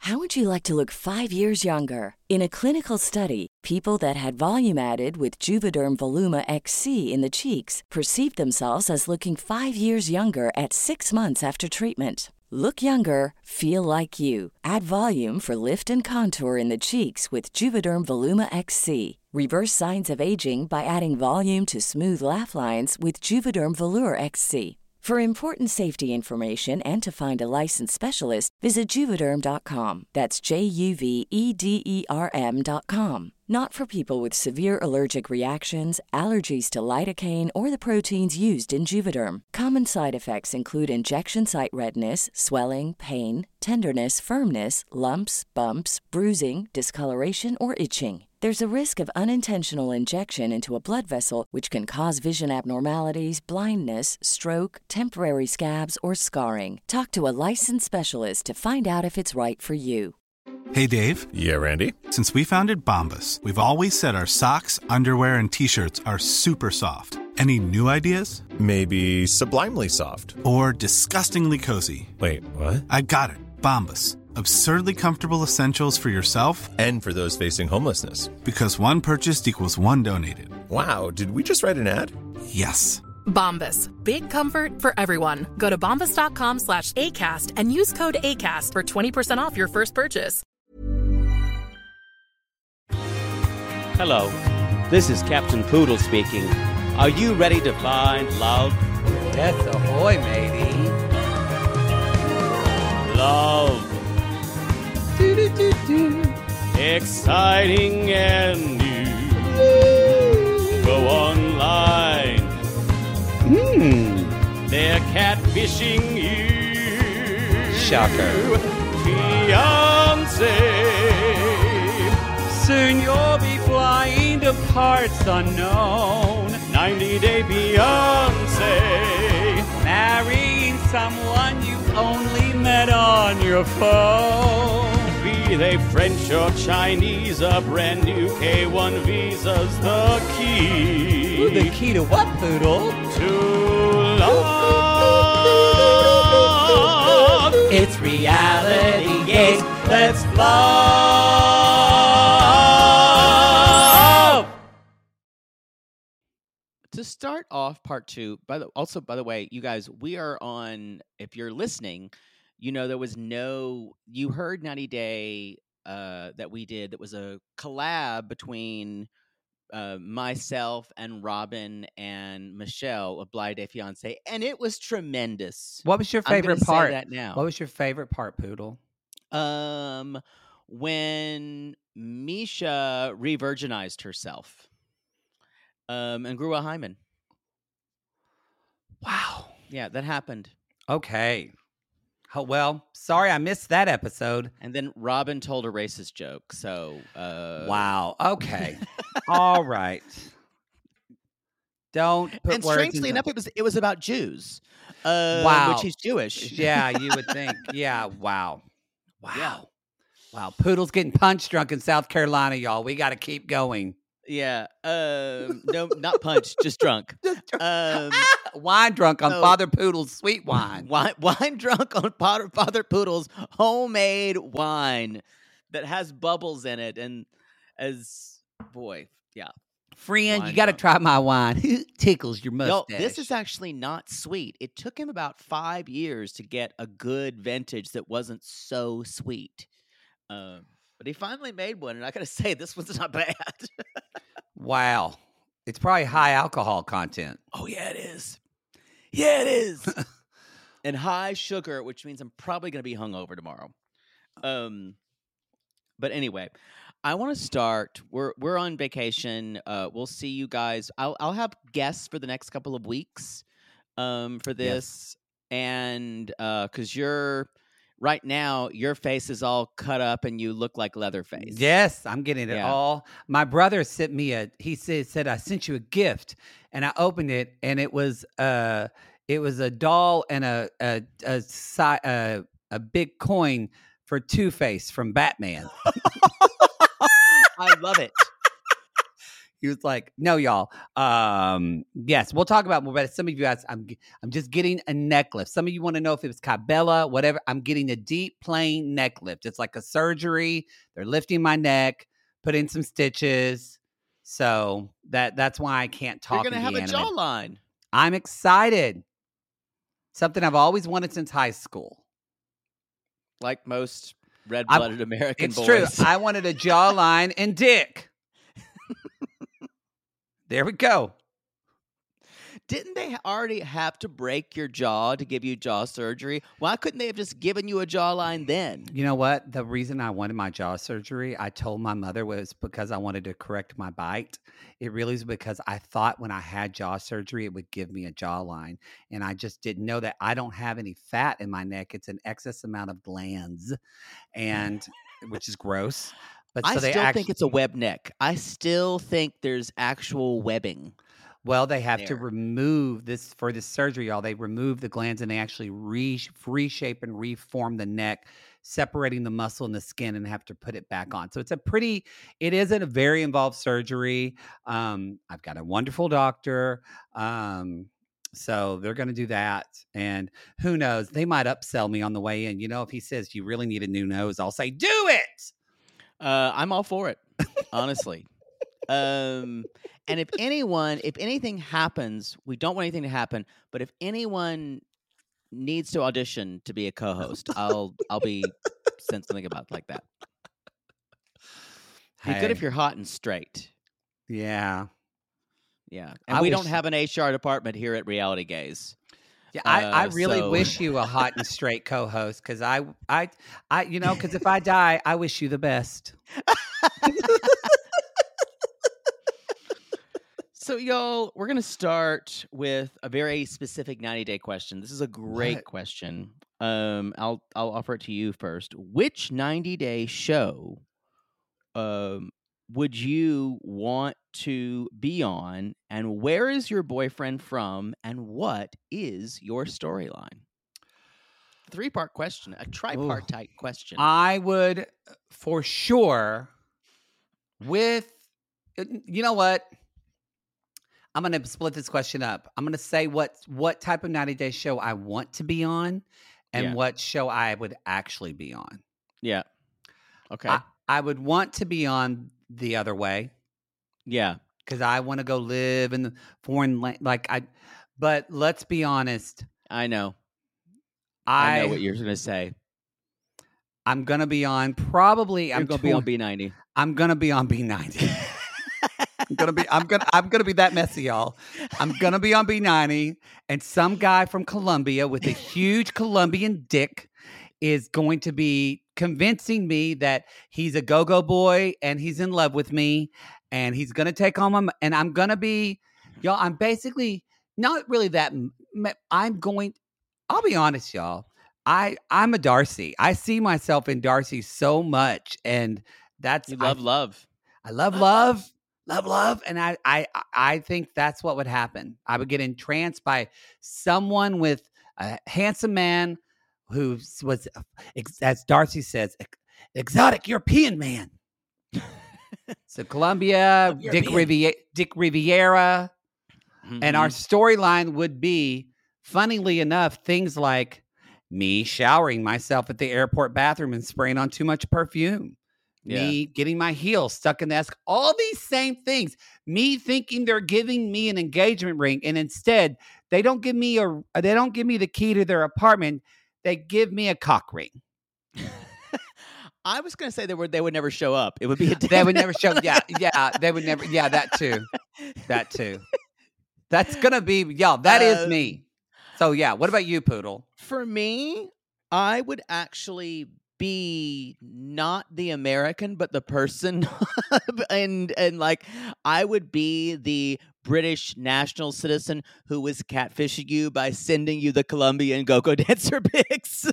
How would you like to look 5 years younger? In a clinical study, people that had volume added with Juvederm Voluma XC in the cheeks perceived themselves as looking 5 years younger at 6 months after treatment. Look younger, feel like you. Add volume for lift and contour in the cheeks with Juvederm Voluma XC. Reverse signs of aging by adding volume to smooth laugh lines with Juvederm Volure XC. For important safety information and to find a licensed specialist, visit Juvederm.com. That's JUVEDERM.com. Not for people with severe allergic reactions, allergies to lidocaine, or the proteins used in Juvederm. Common side effects include injection site redness, swelling, pain, tenderness, firmness, lumps, bumps, bruising, discoloration, or itching. There's a risk of unintentional injection into a blood vessel, which can cause vision abnormalities, blindness, stroke, temporary scabs, or scarring. Talk to a licensed specialist to find out if it's right for you. Hey, Dave. Yeah, Randy. Since we founded Bombas, we've always said our socks, underwear, and T-shirts are super soft. Any new ideas? Maybe sublimely soft. Or disgustingly cozy. Wait, what? I got it. Bombas. Absurdly comfortable essentials for yourself and for those facing homelessness. Because one purchased equals one donated. Wow, did we just write an ad? Yes. Bombas. Big comfort for everyone. Go to bombas.com/ACAST and use code ACAST for 20% off your first purchase. Hello, this is Captain Poodle speaking. Are you ready to find love? Yes, ahoy, matey. Love. Exciting and new. Go online. They're catfishing you. Shocker. Fiancé. Soon you'll be flying to parts unknown. 90-day Beyonce. Marrying someone you only met on your phone. Be they French or Chinese, a brand new K1 visa's the key. Ooh, the key to what, Poodle? To love. It's reality gaze. Let's love. To start off part two, by the way, you guys, we are on, if you're listening, you know, you heard 90 Day that we did. That was a collab between myself and Robin and Michelle of Blind Day Fiancé, and it was tremendous. What was your favorite part? Say that now. What was your favorite part, Poodle? When Misha re-virginized herself and grew a hymen. Wow. Yeah, that happened. Okay. Oh, well, sorry I missed that episode. And then Robin told a racist joke. So, wow. Okay. All right. Don't put and words strangely enough, it was about Jews. Wow. Which he's Jewish. Yeah, you would think. Yeah. Wow. Wow. Yeah. Wow. Poodle's getting punch drunk in South Carolina, y'all. We got to keep going. Yeah. No, not punch, just drunk. Wine drunk on Father Poodle's sweet wine. Wine drunk on Father Poodle's homemade wine that has bubbles in it. And yeah. Friend, you got to try my wine. It tickles your mustache. No, this is actually not sweet. It took him about 5 years to get a good vintage that wasn't so sweet. But he finally made one, and I got to say, this one's not bad. Wow. It's probably high alcohol content. Oh, yeah, it is. Yeah, it is. And high sugar, which means I'm probably going to be hungover tomorrow. But anyway, I want to start. We're on vacation. We'll see you guys. I'll have guests for the next couple of weeks for this. Yes. And because right now, your face is all cut up and you look like Leatherface. Yes, I'm getting it all. My brother sent me he said, I sent you a gift. And I opened it and it was a doll and a big coin for Two-Face from Batman. I love it. He was like, no, y'all. Yes, we'll talk about more. But some of you guys, I'm just getting a neck lift. Some of you want to know if it was Cabela, whatever. I'm getting a deep, plain neck lift. It's like a surgery. They're lifting my neck, put in some stitches. So that's why I can't talk. You're going to have a jawline. I'm excited. Something I've always wanted since high school. Like most red-blooded American boys. It's true. I wanted a jawline and dick. There we go. Didn't they already have to break your jaw to give you jaw surgery? Why couldn't they have just given you a jawline then? You know what? The reason I wanted my jaw surgery, I told my mother, was because I wanted to correct my bite. It really is because I thought when I had jaw surgery, it would give me a jawline. And I just didn't know that I don't have any fat in my neck. It's an excess amount of glands, and which is gross. But I still think it's a web neck. I still think there's actual webbing. Well, they have to remove this for this surgery, y'all. They remove the glands and they actually reshape and reform the neck, separating the muscle and the skin, and have to put it back on. So it isn't a very involved surgery. I've got a wonderful doctor. So they're going to do that. And who knows, they might upsell me on the way in. You know, if he says you really need a new nose, I'll say, do it. I'm all for it, honestly. And if anything happens, we don't want anything to happen, but if anyone needs to audition to be a co-host, I'll be saying something about like that. Be good if you're hot and straight. Yeah. Yeah. And we don't have an HR department here at Reality Gaze. Yeah, I really wish you a hot and straight co-host, because because if I die, I wish you the best. So, y'all, we're going to start with a very specific 90-day question. This is a great question. I'll offer it to you first. Which 90-day show would you want to be on, and where is your boyfriend from, and what is your storyline? 3-part question, a tripartite question. I would, for sure, you know what? I'm going to split this question up. I'm going to say what type of 90-day show I want to be on and what show I would actually be on. Yeah. Okay. I would want to be on The Other Way. Yeah. Because I want to go live in the foreign land. But let's be honest. I know. I know what you're going to say. I'm going to be on probably. You're going to be on B90. I'm going to be on B90. I'm gonna be that messy, y'all. I'm gonna be on B90, and some guy from Colombia with a huge Colombian dick is going to be convincing me that he's a go-go boy and he's in love with me, and he's gonna take on my. And I'm gonna be, y'all. I'm basically not really that. I'll be honest, y'all. I'm a Darcy. I see myself in Darcy so much, and that's love. I love love. Love, and I think that's what would happen. I would get entranced by someone with a handsome man who was, as Darcy says, exotic European man. So Colombia, Dick Riviera, and our storyline would be, funnily enough, things like me showering myself at the airport bathroom and spraying on too much perfume. Me getting my heel stuck in the desk, all these same things. Me thinking they're giving me an engagement ring, and instead they don't give me the key to their apartment. They give me a cock ring. I was going to say they would never show up. It would be they would never show. Yeah, they would never. Yeah, that too. That's gonna be y'all. That is me. So yeah, what about you, Poodle? For me, I would actually be not the American, but the person, and like I would be the British national citizen who was catfishing you by sending you the Colombian go-go dancer pics.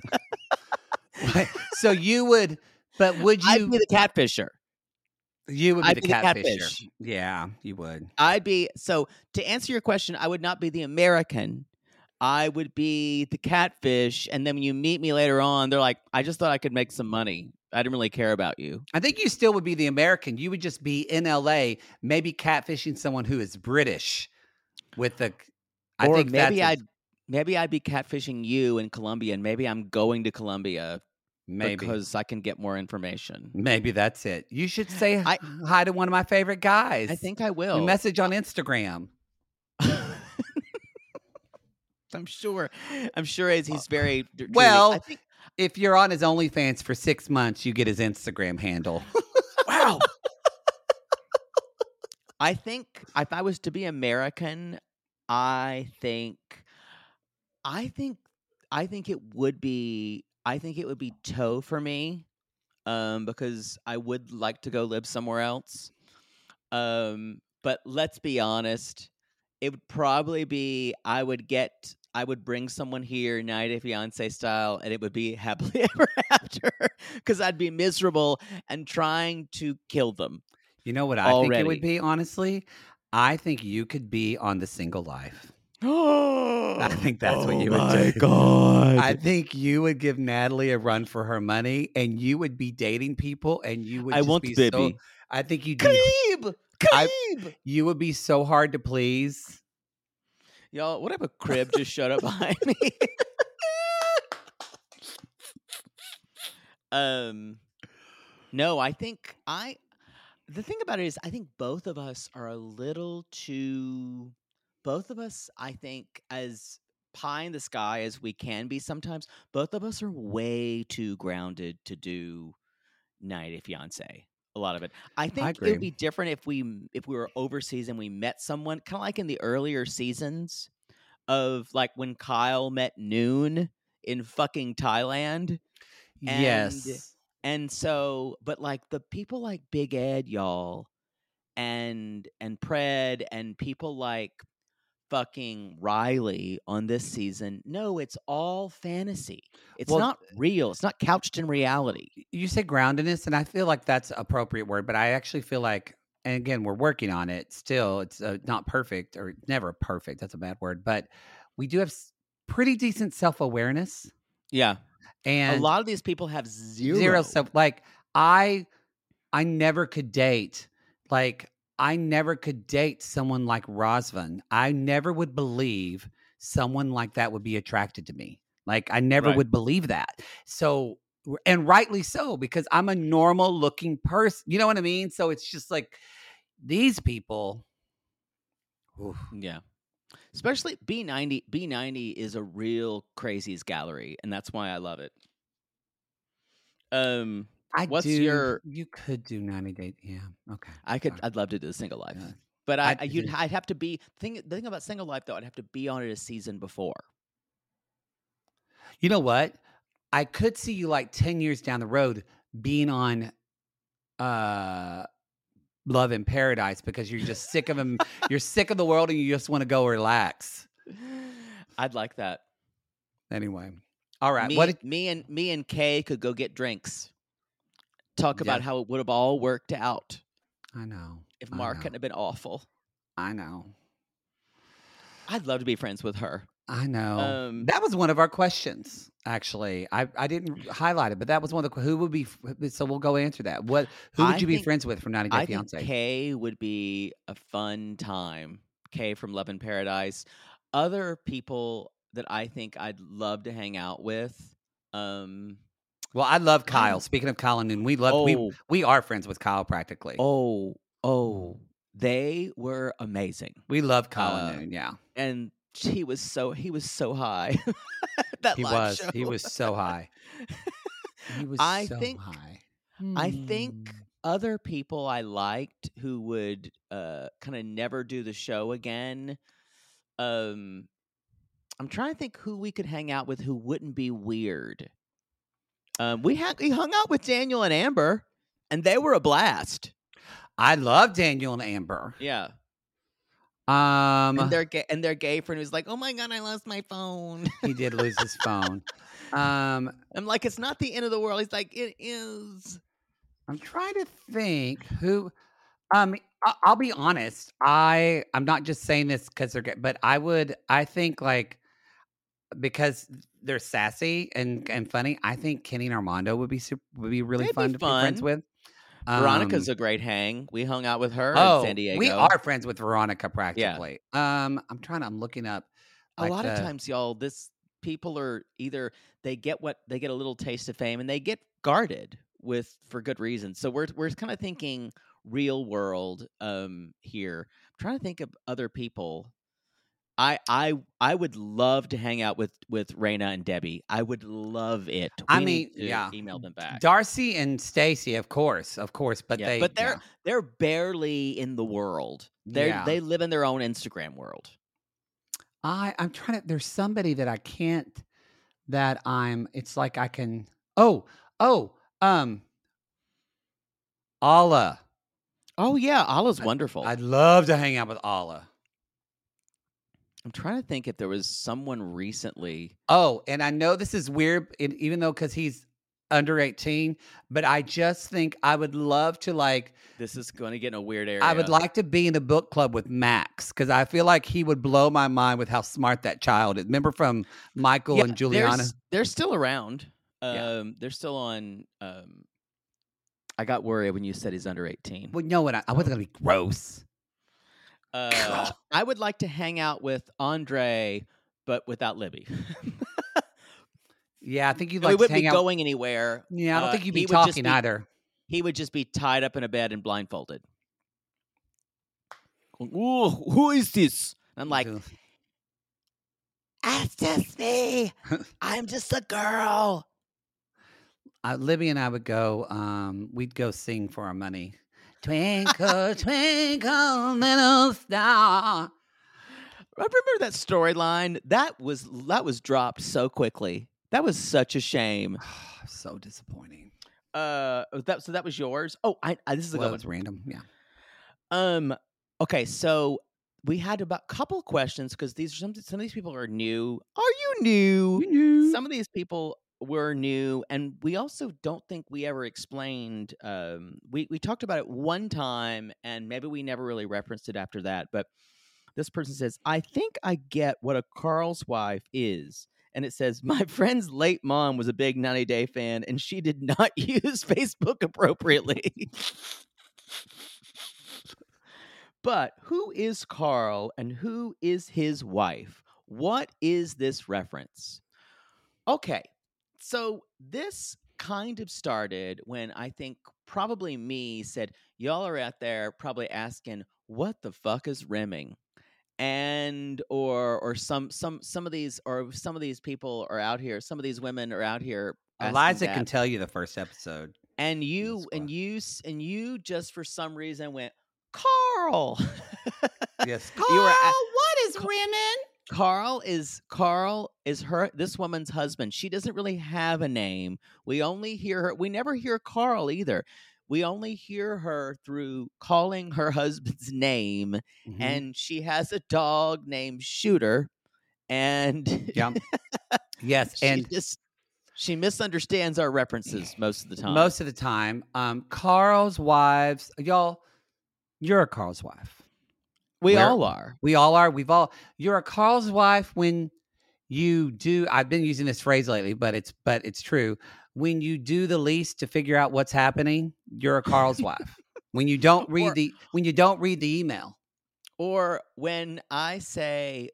So you would, but would you? I'd be the catfisher. You would be the catfisher. Catfish. Yeah, you would. So to answer your question, I would not be the American. I would be the catfish, and then when you meet me later on, they're like, I just thought I could make some money. I didn't really care about you. I think you still would be the American. You would just be in LA, maybe catfishing someone who is British with the. I Or think maybe I'd be catfishing you in Colombia, and maybe I'm going to Colombia because I can get more information. Maybe that's it. You should say I- hi to one of my favorite guys. I think I We will. message on Instagram. I'm sure he's very truly- Well, I think, if you're on his OnlyFans for 6 months, you get his Instagram handle. wow. I think if I was to be American, I think it would be Toe for me, because I would like to go live somewhere else. But let's be honest, it would probably be I would bring someone here, 90 Day Fiance style, and it would be happily ever after because I'd be miserable and trying to kill them. You know what I think it Already. would be, honestly? I think you could be on The Single Life. I think that's what you would my do. God. I think you would give Natalie a run for her money, and you would be dating people, and you would I just want be baby. I think you'd be, Crib! you would be so hard to please. Y'all, what if a crib just showed up behind me? No, I think the thing about it is I think both of us are a little too I think as pie in the sky as we can be sometimes, both of us are way too grounded to do 90 Day Fiance. A lot of it. I think it agree. would be different if we were overseas and we met someone, kind of like in the earlier seasons of like when Kyle met Noon in fucking Thailand. Yes. And so, but like the people like Big Ed, y'all, and Pred, and people like fucking Riley on this season. No, it's all fantasy. It's Well, not real. It's not couched in reality. You say groundedness, and I feel like that's an appropriate word, but I actually feel like, and again, we're working on it still. It's not perfect, or never perfect. That's a bad word, but we do have pretty decent self-awareness. Yeah. And a lot of these people have zero self. Like I never could date. Like I never could date someone like Rosvan. I never would believe someone like that would be attracted to me. Like I never Right. would believe that. So, and rightly so, because I'm a normal looking person. You know what I mean? So it's just like these people. Oof. Yeah. Especially B90. B90 is a real crazies gallery, and that's why I love it. What's your? You could do 90 Day. Yeah. Okay. I'd love to do the Single Life, Yeah. but I'd I'd have to be the thing about Single Life though. I'd have to be on it a season before. You know what? I could see you like 10 years down the road being on Love in Paradise because you're just sick of him. You're sick of the world and you just want to go relax. I'd like that. Anyway. All right. Me and Kay could go get drinks. Talk about Yeah. how it would have all worked out I know. if I Mark know. hadn't have been awful. I know. I'd love to be friends with her. I know. That was one of our questions, actually. I didn't highlight it, but that was one of the who would be. So we'll go answer that. Who would you be friends with from 90 Day I Fiance? think Kay would be a fun time. Kay from Love in Paradise. Other people that I think I'd love to hang out with. Well, I love Kyle. Speaking of Kyle and Noon, we are friends with Kyle practically. They were amazing. We love Kyle and Noon, yeah. And he was so high. That He live was. He show. was so high. He was I so think- high. I think other people I liked who would kind of never do the show again. I'm trying to think who we could hang out with who wouldn't be weird. We hung out with Daniel and Amber, and they were a blast. I love Daniel and Amber. Yeah, Um, and their gay friend was like, "Oh my god, I lost my phone." he did lose his phone. I'm like, "It's not the end of the world." He's like, "It is." I'm trying to think who. I'll be honest. I'm not just saying this because they're gay, but I think like because they're sassy and funny. I think Kenny and Armando would be really They'd fun be to be friends fun. with. Veronica's a great hang. We hung out with her in San Diego. We are friends with Veronica Yeah. practically. I'm looking up A lot of times, y'all, people are either they get a little taste of fame and they get guarded for good reason. So we're kind of thinking real world here. I'm trying to think of other people. I would love to hang out with Raina and Debbie. I would love it. We need to email them back. Darcy and Stacy, of course, but they're barely in the world. They live in their own Instagram world. I'm trying to. There's somebody that I can't. It's like I can. Alla. Oh yeah, Alla's wonderful. I'd love to hang out with Alla. I'm trying to think if there was someone recently. Oh, and I know this is weird, even though because he's under 18, but I just think I would love to This is going to get in a weird area. I would like to be in a book club with Max because I feel like he would blow my mind with how smart that child is. Remember from Michael and Juliana? They're still around. They're still on. I got worried when you said he's under 18. Well, you know what? I wasn't going to be gross. I would like to hang out with Andre, but without Libby. Yeah, I think you'd we like to wouldn't hang be out. going anywhere. Yeah, I don't think you'd be talking either. He would just be tied up in a bed and blindfolded. Ooh, who is this? I'm like, that's just me. I'm just a girl. Libby and I would go. We'd go sing for our money. Twinkle, twinkle, little star. I remember that storyline. That was dropped so quickly. That was such a shame. So disappointing. So that was yours. Oh, this is a good one. It's random. Yeah. Okay, so we had about a couple questions because some of these people are new. Are you new? Some of these people were new, and we also don't think we ever explained. We talked about it one time, and maybe we never really referenced it after that. But this person says, "I think I get what a Carl's wife is." And it says, my friend's late mom was a big 90 Day fan, and she did not use Facebook appropriately. But who is Carl and who is his wife? What is this reference? Okay, so this kind of started when I think probably me said, y'all are out there probably asking, what the fuck is rimming? And or some of these people are out here. Some of these women are out here. Eliza can tell you the first episode, and you just for some reason went Carl. Yes, Carl. What is rimming? Carl is this woman's husband. She doesn't really have a name. We only hear her. We never hear Carl either. We only hear her through calling her husband's name, and she has a dog named Shooter, and yes, and she misunderstands our references most of the time. Most of the time, Carl's wives, y'all, you're a Carl's wife. We all are. You're a Carl's wife when you do. I've been using this phrase lately, but it's true. When you do the least to figure out what's happening, you're a Carl's wife. When you don't read the email, or when I say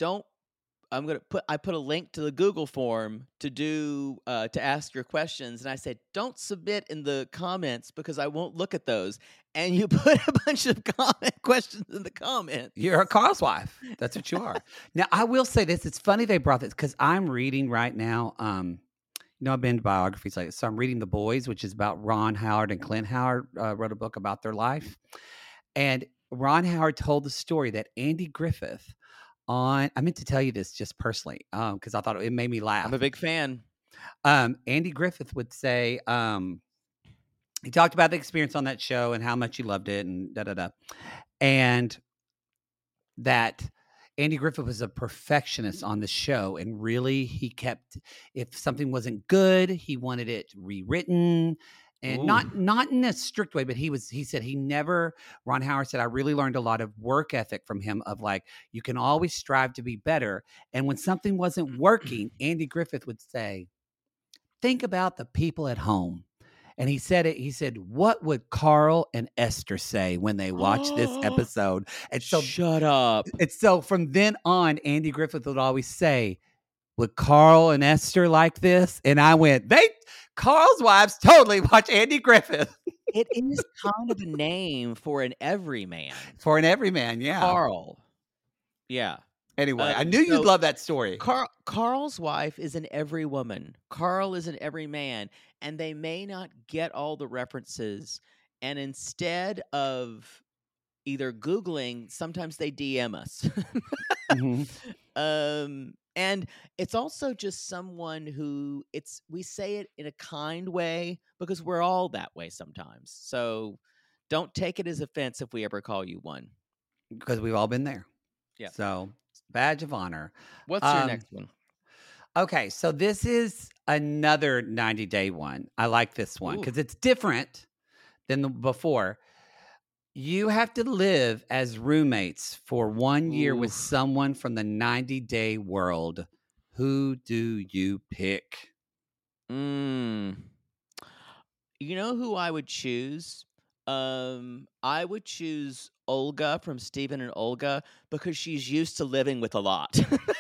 I put a link to the Google form to ask your questions, and I said don't submit in the comments because I won't look at those. And you put a bunch of questions in the comments. You're a Carl's wife. That's what you are. Now I will say this: it's funny they brought this because I'm reading right now. I've been to biographies like this. So I'm reading The Boys, which is about Ron Howard and Clint Howard, wrote a book about their life. And Ron Howard told the story that Andy Griffith I meant to tell you this just personally because I thought it made me laugh. I'm a big fan. Andy Griffith would say, he talked about the experience on that show and how much he loved it and da-da-da. And that Andy Griffith was a perfectionist on the show, and really he kept, if something wasn't good, he wanted it rewritten. And Ooh. not in a strict way, but he said Ron Howard said, I really learned a lot of work ethic from him of like, you can always strive to be better. And when something wasn't working, Andy Griffith would say, think about the people at home. And he said, what would Carl and Esther say when they watch this episode? And so Shut up. And so from then on, Andy Griffith would always say, would Carl and Esther like this? And I went, Carl's wives totally watch Andy Griffith. It is kind of a name for an everyman. For an everyman, yeah. Carl. Yeah. Anyway, I knew you'd love that story. Carl's wife is an every woman. Carl is an every man. And they may not get all the references. And instead of either Googling, sometimes they DM us. Mm-hmm. And it's also just someone who we say it in a kind way because we're all that way sometimes. So don't take it as offense if we ever call you one. Because we've all been there. Yeah. So badge of honor. What's your next one? Okay. So this is another 90-day one. I like this one because it's different than the before. You have to live as roommates for 1 year with someone from the 90-day world. Who do you pick? You know who I would choose? I would choose Olga from Steven and Olga because she's used to living with a lot.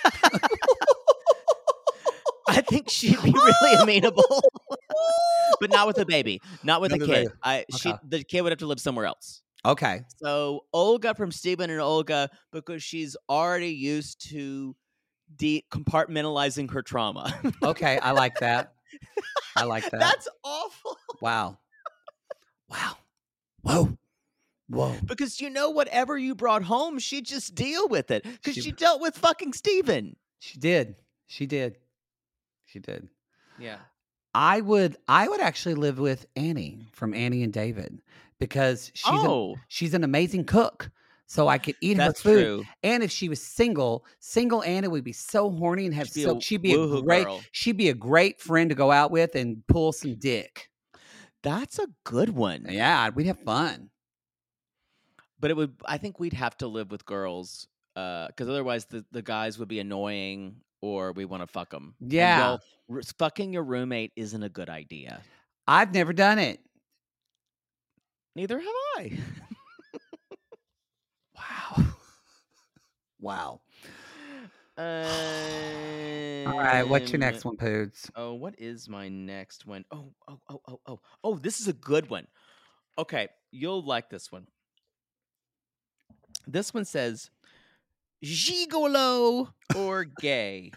I think she'd be really amenable, but not with a baby, not with a kid. The kid would have to live somewhere else. Okay. So Olga from Steven and Olga because she's already used to compartmentalizing her trauma. Okay, I like that. I like that. That's awful. Wow. Whoa. Because whatever you brought home, she'd just deal with it. Because she dealt with fucking Steven. She did. Yeah. I would actually live with Annie from Annie and David because she's an amazing cook. So I could eat her food. True. And if she was single Anna would be so horny and she'd be a great friend to go out with and pull some dick. That's a good one. Yeah, we'd have fun. But I think we'd have to live with girls because otherwise the guys would be annoying or we want to fuck them. Yeah. Fucking your roommate isn't a good idea. I've never done it. Neither have I. Wow. All right. What's your next one, Poods? Oh, what is my next one? Oh, this is a good one. Okay. You'll like this one. This one says, gigolo or gay.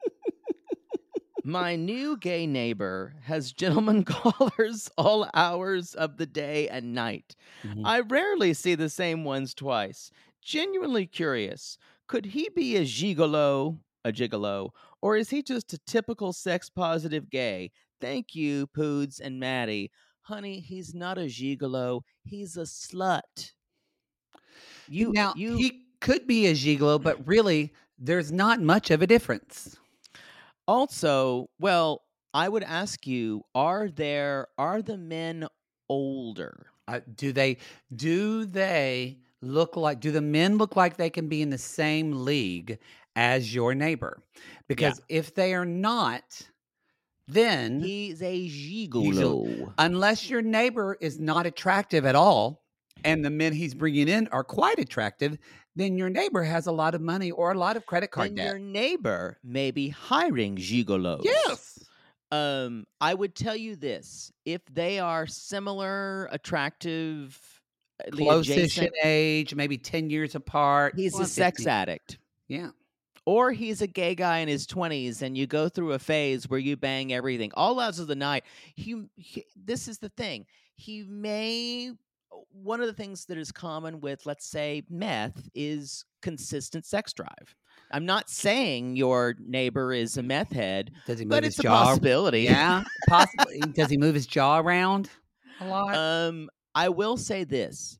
My new gay neighbor has gentleman callers all hours of the day and night. Mm-hmm. I rarely see the same ones twice. Genuinely curious. Could he be a gigolo, or is he just a typical sex-positive gay? Thank you, Poods and Maddie. Honey, he's not a gigolo. He's a slut. He could be a gigolo, but really, there's not much of a difference. Also, well, I would ask you: are the men older? Do the men look like they can be in the same league as your neighbor? Because if they are not, then he's a gigolo. Unless your neighbor is not attractive at all, and the men he's bringing in are quite attractive, then your neighbor has a lot of money or a lot of credit card debt. Your neighbor may be hiring gigolos. Yes. I would tell you this: if they are similar, attractive, close-ish in age, maybe 10 years apart. He's a sex addict. Yeah. Or he's a gay guy in his 20s, and you go through a phase where you bang everything all hours of the night. This is the thing. One of the things that is common with, let's say, meth is consistent sex drive. I'm not saying your neighbor is a meth head, but it's a possibility. Yeah, possibly. Does he move his jaw around a lot? I will say this.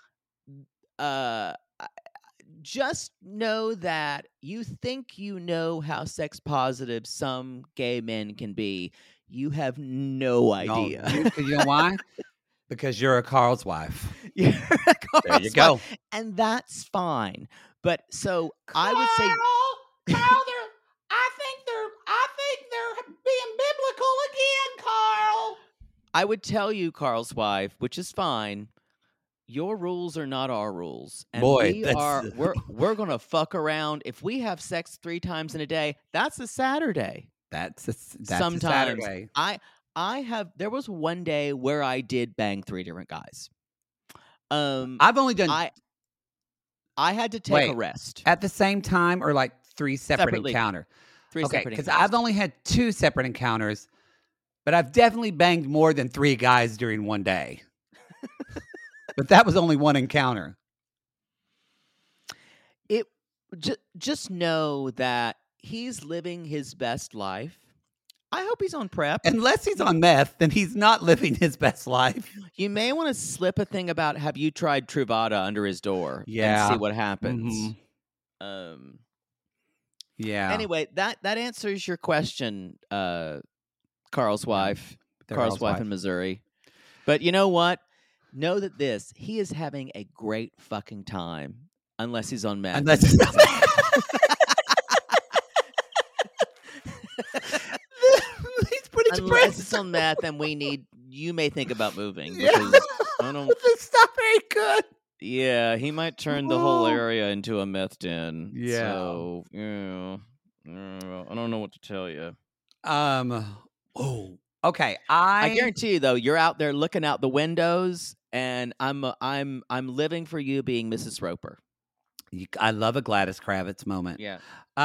Just know that you think you know how sex positive some gay men can be. You have no idea. You know why? Because you're a Carl's wife. You're a Carl's There you go. wife, and that's fine. But so I would say, Carl, I think they're being biblical again, Carl. I would tell you, Carl's wife, which is fine. Your rules are not our rules, and Boy, we're gonna fuck around. If we have sex 3 times in a day, that's a Saturday. That's Sometimes a Saturday. There was one day where I did bang 3 different guys. I've only done. I had to take a rest at the same time, or like 3 separate Separately. encounters. 3 Okay, separate because encounters. I've only had 2 separate encounters, but I've definitely banged more than 3 guys during one day. But that was only one encounter. Just know that he's living his best life. I hope he's on PrEP. Unless he's on meth, then he's not living his best life. You may want to slip a thing about, have you tried Truvada under his door? Yeah. And see what happens. Yeah. Anyway, that answers your question, Carl's wife. Carl's wife in Missouri. But you know what? Know that he is having a great fucking time. Unless he's on meth. Unless he's on meth. He's pretty Unless depressed. it's on meth, and you may think about moving. Yeah. Because I don't. This stuff ain't good. Yeah, he might turn the whole area into a meth den. Yeah. So, yeah. I don't know what to tell you. Okay. I guarantee you, though, you're out there looking out the windows, and I'm living for you being Mrs. Roper. I love a Gladys Kravitz moment. Yeah.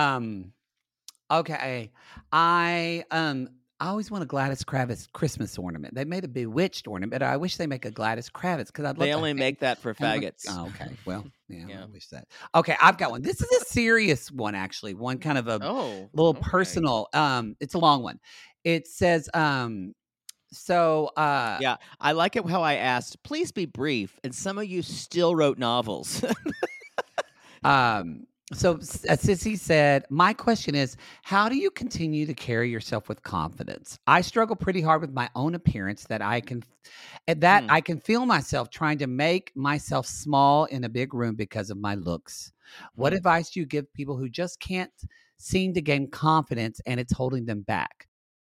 Okay. I always want a Gladys Kravitz Christmas ornament. They made a Bewitched ornament, but I wish they make a Gladys Kravitz because I'd love. They only make that for faggots. Oh, okay. Well, yeah, Yeah. I wish that. Okay, I've got one. This is a serious one, actually. One kind of a little personal. It's a long one. It says, yeah, I like it how I asked, please be brief, and some of you still wrote novels. So Sissy said, my question is, how do you continue to carry yourself with confidence? I struggle pretty hard with my own appearance I can feel myself trying to make myself small in a big room because of my looks. What advice do you give people who just can't seem to gain confidence and it's holding them back?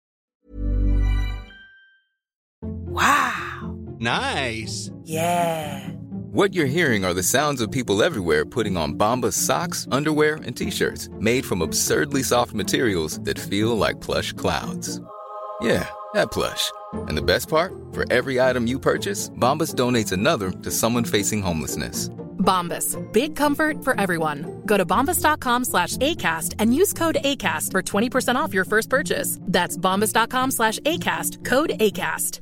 Wow. Nice. Yeah. What you're hearing are the sounds of people everywhere putting on Bombas socks, underwear, and T-shirts made from absurdly soft materials that feel like plush clouds. Yeah, that plush. And the best part? For every item you purchase, Bombas donates another to someone facing homelessness. Bombas. Big comfort for everyone. Go to bombas.com/ACAST and use code ACAST for 20% off your first purchase. That's bombas.com/ACAST. Code ACAST.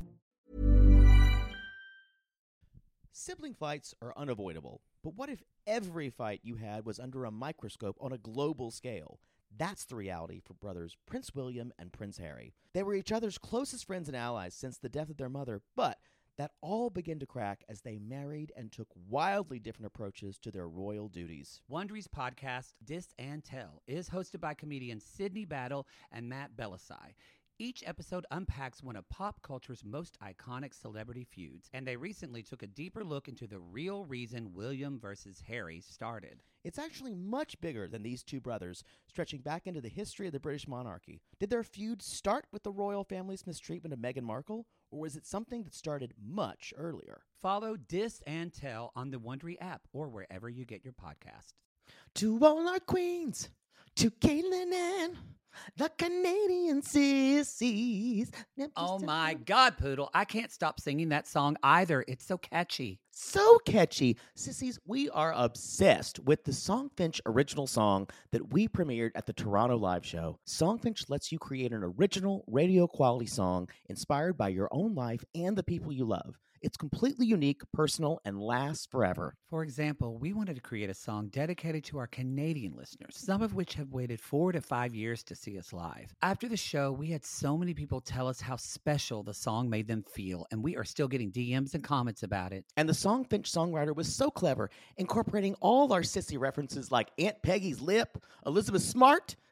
Sibling fights are unavoidable, but what if every fight you had was under a microscope on a global scale? That's the reality for brothers Prince William and Prince Harry. They were each other's closest friends and allies since the death of their mother, but that all began to crack as they married and took wildly different approaches to their royal duties. Wondery's podcast, Dis and Tell, is hosted by comedians Sydney Battle and Matt Belisai. Each episode unpacks one of pop culture's most iconic celebrity feuds, and they recently took a deeper look into the real reason William versus Harry started. It's actually much bigger than these two brothers, stretching back into the history of the British monarchy. Did their feud start with the royal family's mistreatment of Meghan Markle, or was it something that started much earlier? Follow Dis and Tell on the Wondery app or wherever you get your podcasts. To all our queens, to Caitlin and the Canadian sissies. Oh my God, Poodle. I can't stop singing that song either. It's so catchy. So catchy. Sissies, we are obsessed with the Songfinch original song that we premiered at the Toronto Live Show. Songfinch lets you create an original radio quality song inspired by your own life and the people you love. It's completely unique, personal, and lasts forever. For example, we wanted to create a song dedicated to our Canadian listeners, some of which have waited 4 to 5 years to see us live. After the show, we had so many people tell us how special the song made them feel, and we are still getting DMs and comments about it. And the Songfinch songwriter was so clever, incorporating all our sissy references like Aunt Peggy's lip, Elizabeth Smart,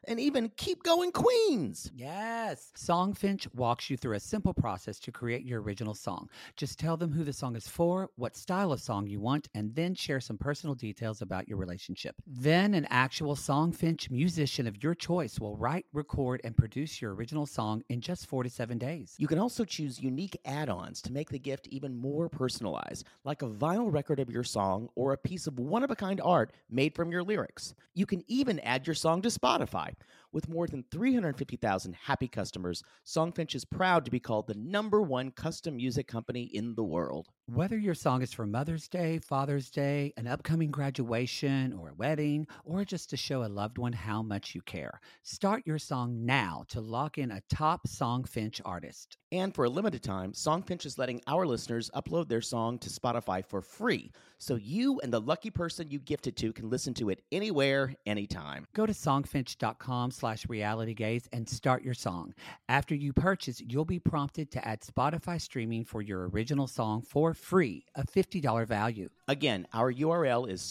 and even Keep Going Queens. Yes. Songfinch walks you through a simple process to create your original song. Just tell them who the song is for, what style of song you want, and then share some personal details about your relationship. Then an actual Songfinch musician of your choice will write, record, and produce your original song in just 4 to 7 days. You can also choose unique add-ons to make the gift even more personalized, like a vinyl record of your song or a piece of one-of-a-kind art made from your lyrics. You can even add your song to Spotify. With more than 350,000 happy customers, Songfinch is proud to be called the #1 custom music company in the world. Whether your song is for Mother's Day, Father's Day, an upcoming graduation, or a wedding, or just to show a loved one how much you care, start your song now to lock in a top Songfinch artist. And for a limited time, Songfinch is letting our listeners upload their song to Spotify for free, so you and the lucky person you gifted to can listen to it anywhere, anytime. Go to songfinch.com/realitygaze and start your song. After you purchase, you'll be prompted to add Spotify streaming for your original song for free, a $50 value. Again, our URL is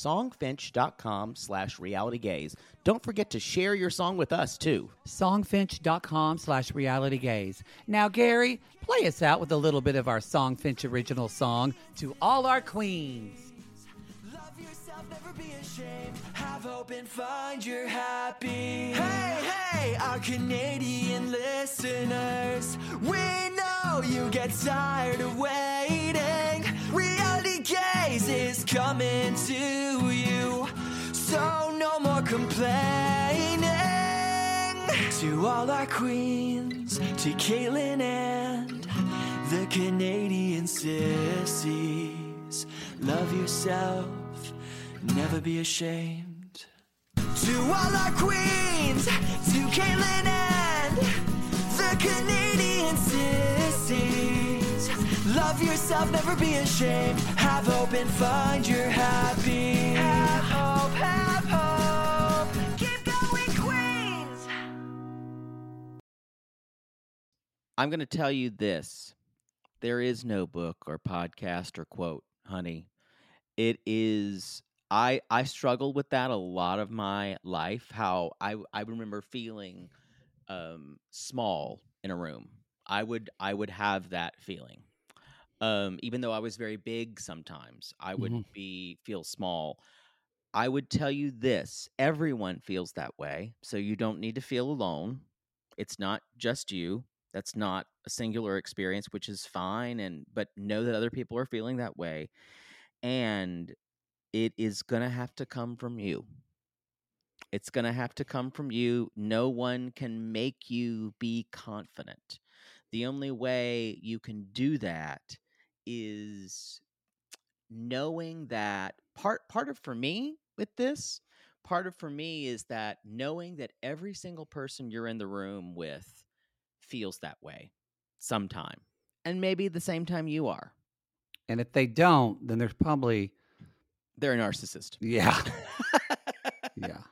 songfinch.com/realitygaze. Don't forget to share your song with us, too. Songfinch.com/realitygaze. Now, Gary, play us out with a little bit of our Songfinch original song, To All Our Queens. Love yourself, never be ashamed. Have hope and find your happy. Hey, hey, our Canadian listeners. We know you get tired of waiting. Reality Gaze is coming to you. So no more complaining. To all our queens, to Caitlin and the Canadian sissies. Love yourself, never be ashamed. To all our queens, to Caitlin and the Canadian sissies. Love yourself, never be ashamed. Have hope and find your happy. Have hope, have hope. Keep going, queens. I'm going to tell you this. There is no book or podcast or quote, honey. It is, I struggled with that a lot of my life, how I remember feeling small in a room. I would have that feeling. Even though I was very big sometimes, I would feel small. I would tell you this, everyone feels that way, so you don't need to feel alone. It's not just you. That's not a singular experience, which is fine, but know that other people are feeling that way. And it is going to have to come from you. It's going to have to come from you. No one can make you be confident. The only way you can do that is knowing that part of for me is that knowing that every single person you're in the room with feels that way sometime, and maybe the same time you are. And if they don't, then there's probably they're a narcissist. Yeah. Yeah.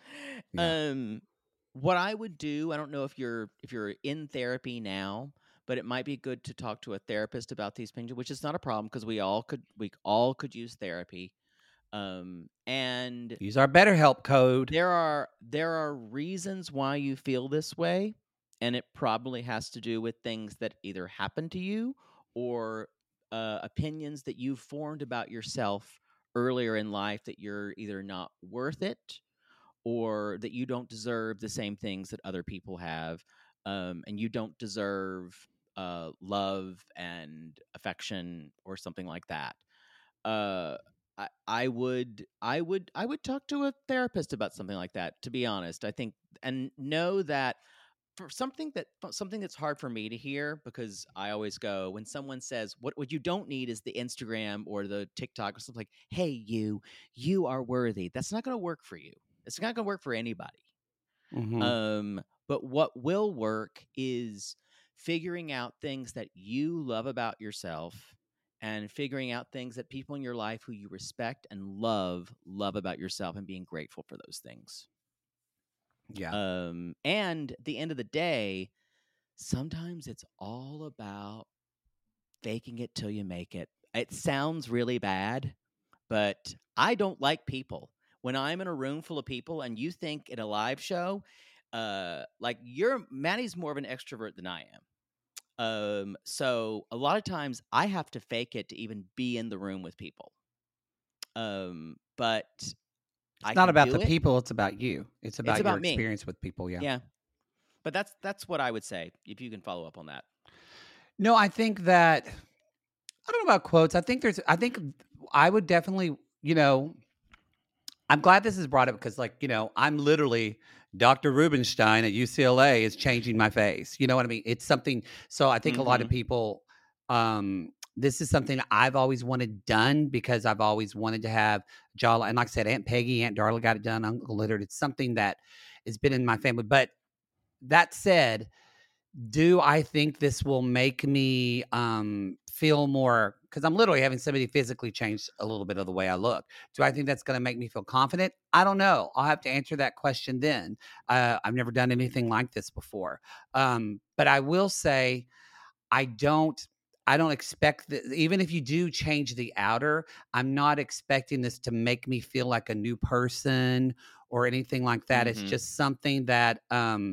What I would do, I don't know if you're in therapy now, but it might be good to talk to a therapist about these things, which is not a problem because we all could use therapy. And use our BetterHelp code. There are reasons why you feel this way, and it probably has to do with things that either happened to you or opinions that you've formed about yourself earlier in life, that you're either not worth it or that you don't deserve the same things that other people have, and you don't deserve love and affection or something like that. I would talk to a therapist about something like that, to be honest. I think, and know that for something that's hard for me to hear, because I always go, when someone says what you don't need is the Instagram or the TikTok or something like, hey, you are worthy. That's not going to work for you. It's not going to work for anybody. But what will work is figuring out things that you love about yourself, and figuring out things that people in your life who you respect and love about yourself, and being grateful for those things. Yeah. And at the end of the day, sometimes it's all about faking it till you make it. It sounds really bad, but I don't like people. When I'm in a room full of people and you think in a live show, like Maddie's more of an extrovert than I am. So a lot of times I have to fake it to even be in the room with people. But It's I not can about do the it. people. It's about you. It's about your about me. experience with people. Yeah. Yeah. But that's what I would say, if you can follow up on that. No, I think that, I don't know about quotes. I think I would definitely, I'm glad this is brought up because, like, I'm literally Dr. Rubenstein at UCLA is changing my face. You know what I mean? It's something. So I think a lot of people, this is something I've always wanted done because I've always wanted to have jawline. And like I said, Aunt Peggy, Aunt Darla got it done, Uncle Leonard. It's something that has been in my family. But that said, do I think this will make me feel more, because I'm literally having somebody physically change a little bit of the way I look. Do I think that's going to make me feel confident? I don't know. I'll have to answer that question then. I've never done anything like this before. But I will say I don't expect that, even if you do change the outer, I'm not expecting this to make me feel like a new person or anything like that. It's just something that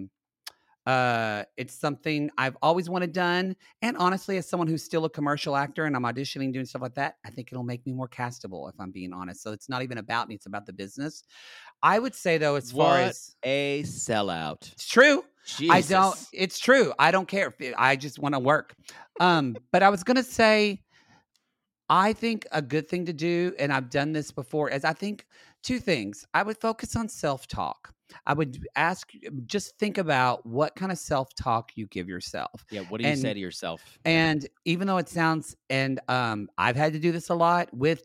it's something I've always wanted done. And honestly, as someone who's still a commercial actor and I'm auditioning, doing stuff like that, I think it'll make me more castable, if I'm being honest. So it's not even about me. It's about the business. I would say, though, as far as a sellout. It's true. Jesus. It's true. I don't care. I just want to work. But I was going to say, I think a good thing to do, and I've done this before, is I think two things. I would focus on self-talk. I would just think about what kind of self-talk you give yourself. Yeah, what do you say to yourself? And even though it sounds, and I've had to do this a lot with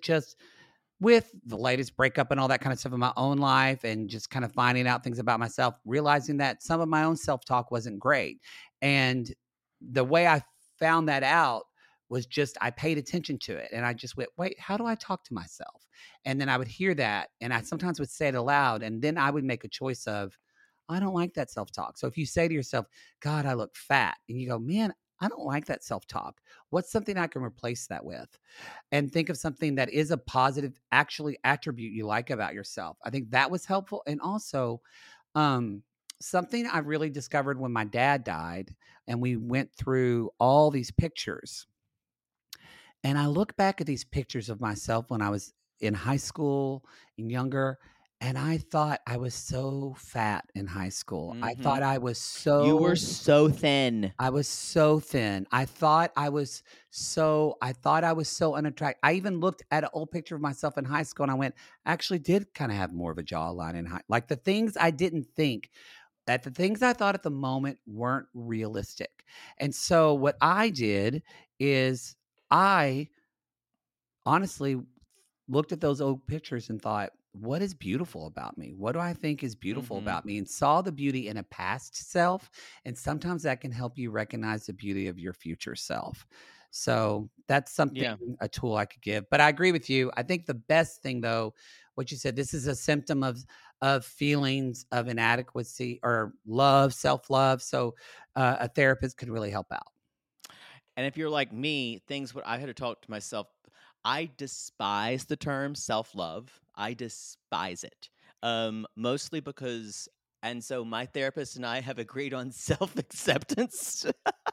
the latest breakup and all that kind of stuff in my own life, and just kind of finding out things about myself, realizing that some of my own self-talk wasn't great. And the way I found that out was just, I paid attention to it and I just went, wait, how do I talk to myself? And then I would hear that and I sometimes would say it aloud, and then I would make a choice of, I don't like that self-talk. So if you say to yourself, God, I look fat, and you go, man, I don't like that self-talk. What's something I can replace that with? And think of something that is a positive, actually, attribute you like about yourself. I think that was helpful. And also, something I really discovered when my dad died and we went through all these pictures. And I look back at these pictures of myself when I was in high school and younger, and I thought I was so fat in high school. I thought I was so... You were so thin. I was so thin. I thought I was so unattractive. I even looked at an old picture of myself in high school and I went, I actually did kind of have more of a jawline in high. Like the things I didn't think, that the things I thought at the moment weren't realistic. And so what I did is I honestly looked at those old pictures and thought, what is beautiful about me? What do I think is beautiful about me? And saw the beauty in a past self. And sometimes that can help you recognize the beauty of your future self. So that's something, a tool I could give. But I agree with you. I think the best thing, though, what you said, this is a symptom of feelings of inadequacy or love, self-love. So a therapist could really help out. And if you're like me, I had to talk to myself. I despise the term self-love. I despise it. Mostly because, and so my therapist and I have agreed on self-acceptance.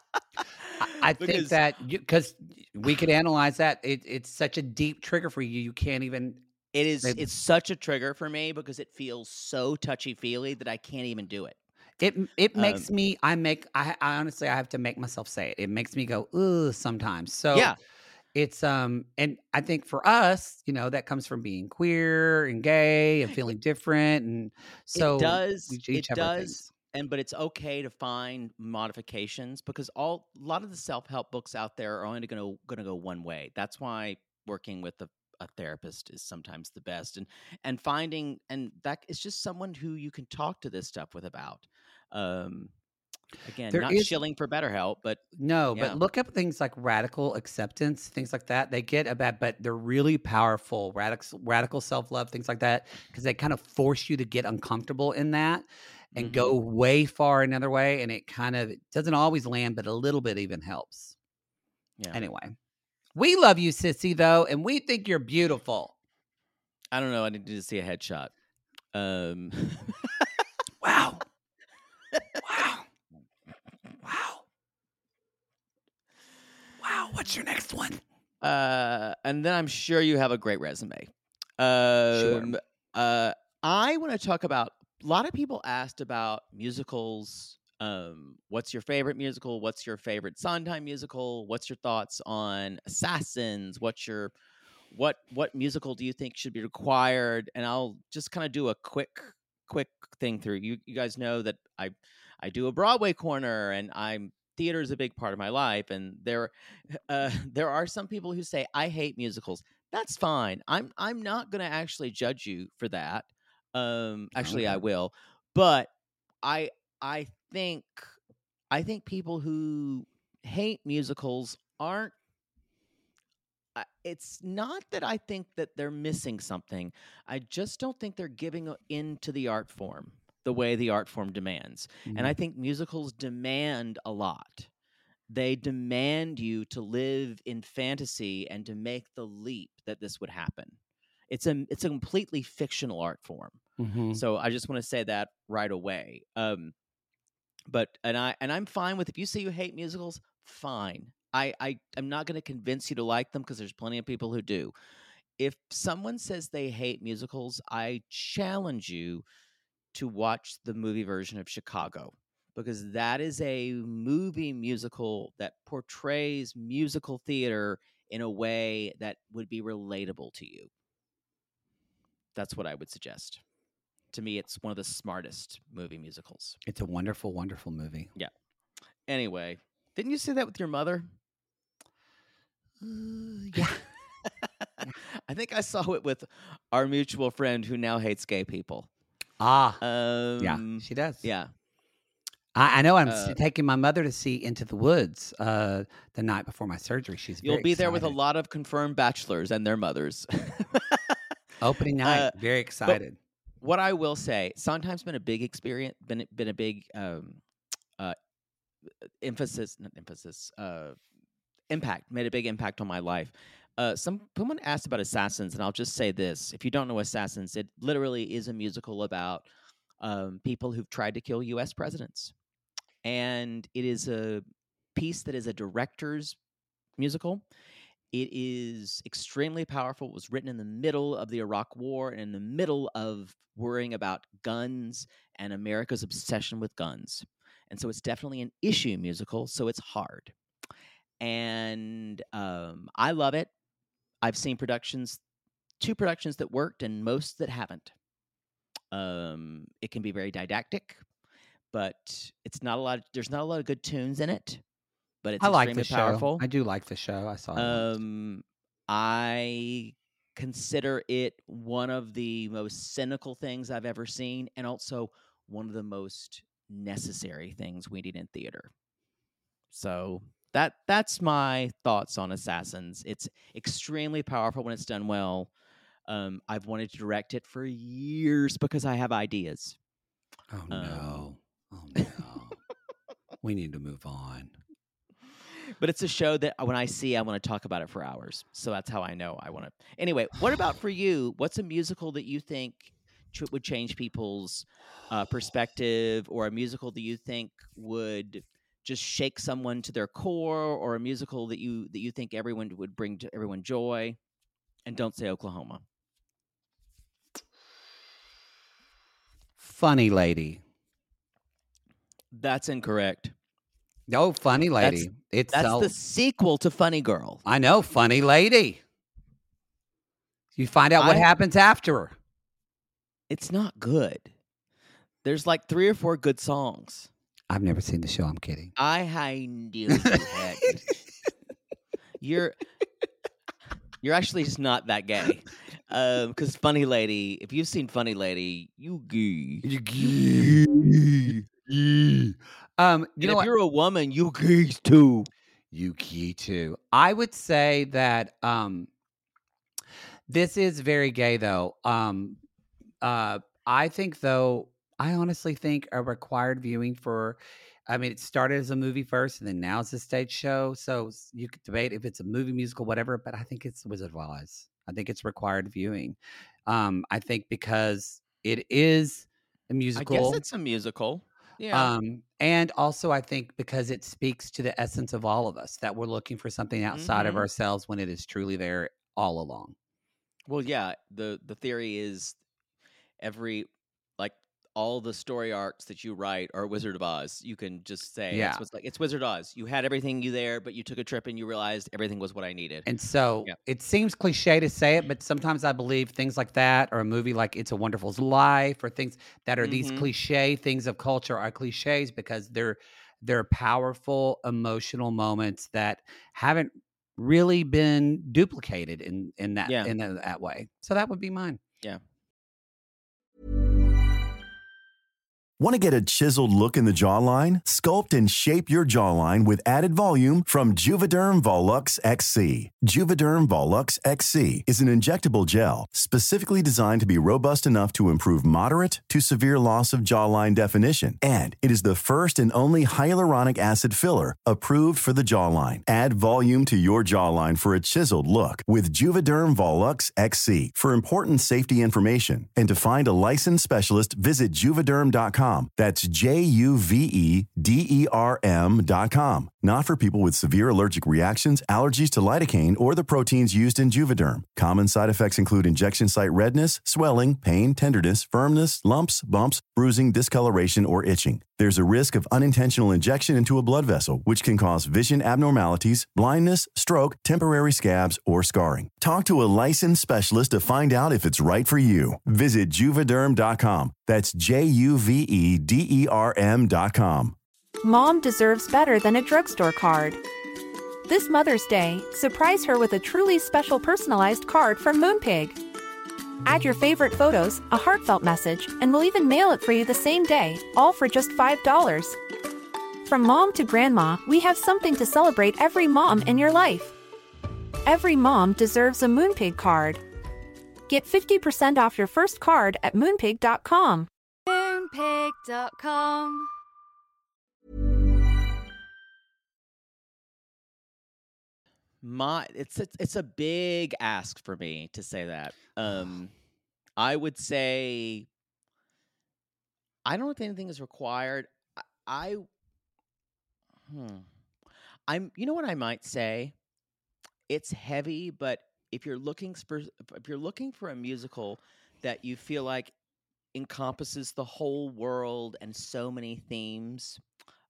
I think that because we could analyze that. It's such a deep trigger for you. You can't even. It is. It's such a trigger for me because it feels so touchy-feely that I can't even do it. It makes me. I honestly, I have to make myself say it. It makes me go, ugh, sometimes. So yeah. It's and I think for us, that comes from being queer and gay and feeling different, and so it does. Things. But it's okay to find modifications because a lot of the self-help books out there are only going to go one way. That's why working with a therapist is sometimes the best, and finding, and that is just someone who you can talk to this stuff with about. Again, not shilling for BetterHelp, but no, but look up things like radical acceptance, things like that. They get but they're really powerful. Radical self-love, things like that, because they kind of force you to get uncomfortable in that and go way far another way, and it doesn't always land, but a little bit even helps. Yeah. Anyway, we love you, Sissy, though, and we think you're beautiful. I don't know. I need to see a headshot. Wow. What's your next one? And then I'm sure you have a great resume. Sure. I want to talk about, a lot of people asked about musicals. What's your favorite musical? What's your favorite Sondheim musical? What's your thoughts on Assassins? What musical do you think should be required? And I'll just kind of do a quick thing through. You guys know that I do a Broadway corner, and theater is a big part of my life. And there are some people who say I hate musicals. That's fine. I'm not going to actually judge you for that. Actually, I will, but I think people who hate musicals aren't. It's not that I think that they're missing something. I just don't think they're giving into the art form the way the art form demands. And I think musicals demand a lot. They demand you to live in fantasy and to make the leap that this would happen. It's a completely fictional art form. So I just want to say that right away. But I'm fine with, if you say you hate musicals, fine. I'm not going to convince you to like them, because there's plenty of people who do. If someone says they hate musicals, I challenge you to watch the movie version of Chicago, because that is a movie musical that portrays musical theater in a way that would be relatable to you. That's what I would suggest. To me, it's one of the smartest movie musicals. It's a wonderful, wonderful movie. Yeah. Anyway, didn't you say that with your mother? Yeah. I think I saw it with our mutual friend who now hates gay people. Yeah, she does. Yeah. I know I'm taking my mother to see Into the Woods the night before my surgery. You'll be there with a lot of confirmed bachelors and their mothers. Opening night. Very excited. What I will say, Sondheim's been a big experience, been a big impact, made a big impact on my life. Someone asked about Assassins, and I'll just say this. If you don't know Assassins, it literally is a musical about people who've tried to kill U.S. presidents. And it is a piece that is a director's musical. It is extremely powerful. It was written in the middle of the Iraq War and in the middle of worrying about guns and America's obsession with guns. And so it's definitely an issue musical, so it's hard. And I love it. I've seen two productions that worked and most that haven't. It can be very didactic, but there's not a lot of good tunes in it. But it's extremely powerful. I do like the show. I saw it. I consider it one of the most cynical things I've ever seen, and also one of the most necessary things we need in theater. So that's my thoughts on Assassins. It's extremely powerful when it's done well. I've wanted to direct it for years because I have ideas. Oh no. We need to move on. But it's a show that when I see, I want to talk about it for hours. So that's how I know I want to. Anyway, what about for you? What's a musical that you think would change people's perspective, or a musical that you think would just shake someone to their core, or a musical that you think everyone would bring to everyone joy? And don't say Oklahoma. Funny Lady. That's incorrect. No, Funny Lady. That's the sequel to Funny Girl. I know, Funny Lady. You find out what happens after her. It's not good. There's like 3 or 4 good songs. I've never seen the show. I'm kidding. I knew you had. You're actually just not that gay. Because Funny Lady, if you've seen Funny Lady, you gay. You gay. If you're a woman, you gay too. You gay too. I would say that this is very gay though. I think though, I honestly think a required viewing for, it started as a movie first and then now it's a stage show. So you could debate if it's a movie, musical, whatever, but I think it's Wizard of Oz. I think it's required viewing. I think because it is a musical. I guess it's a musical. Yeah. And also I think because it speaks to the essence of all of us, that we're looking for something outside of ourselves when it is truly there all along. Well, yeah. The theory is all the story arcs that you write are Wizard of Oz. You can just say it's Wizard of Oz. You had everything you there, but you took a trip and you realized everything was what I needed. And so it seems cliche to say it, but sometimes I believe things like that, or a movie like It's a Wonderful Life, or things that are these cliche things of culture are cliches because they're powerful emotional moments that haven't really been duplicated in that way. So that would be mine. Yeah. Want to get a chiseled look in the jawline? Sculpt and shape your jawline with added volume from Juvederm Volux XC. Juvederm Volux XC is an injectable gel specifically designed to be robust enough to improve moderate to severe loss of jawline definition. And it is the first and only hyaluronic acid filler approved for the jawline. Add volume to your jawline for a chiseled look with Juvederm Volux XC. For important safety information and to find a licensed specialist, visit Juvederm.com. That's Juvederm.com. Not for people with severe allergic reactions, allergies to lidocaine, or the proteins used in Juvederm. Common side effects include injection site redness, swelling, pain, tenderness, firmness, lumps, bumps, bruising, discoloration, or itching. There's a risk of unintentional injection into a blood vessel, which can cause vision abnormalities, blindness, stroke, temporary scabs, or scarring. Talk to a licensed specialist to find out if it's right for you. Visit Juvederm.com. That's Juvederm.com. Mom deserves better than a drugstore card. This Mother's Day, surprise her with a truly special personalized card from Moonpig. Add your favorite photos, a heartfelt message, and we'll even mail it for you the same day, all for just $5. From mom to grandma, we have something to celebrate every mom in your life. Every mom deserves a Moonpig card. Get 50% off your first card at Moonpig.com. Moonpig.com. It's a big ask for me to say that. I would say I don't think anything is required. I'm you know what I might say? It's heavy, but if you're looking for a musical that you feel like encompasses the whole world and so many themes,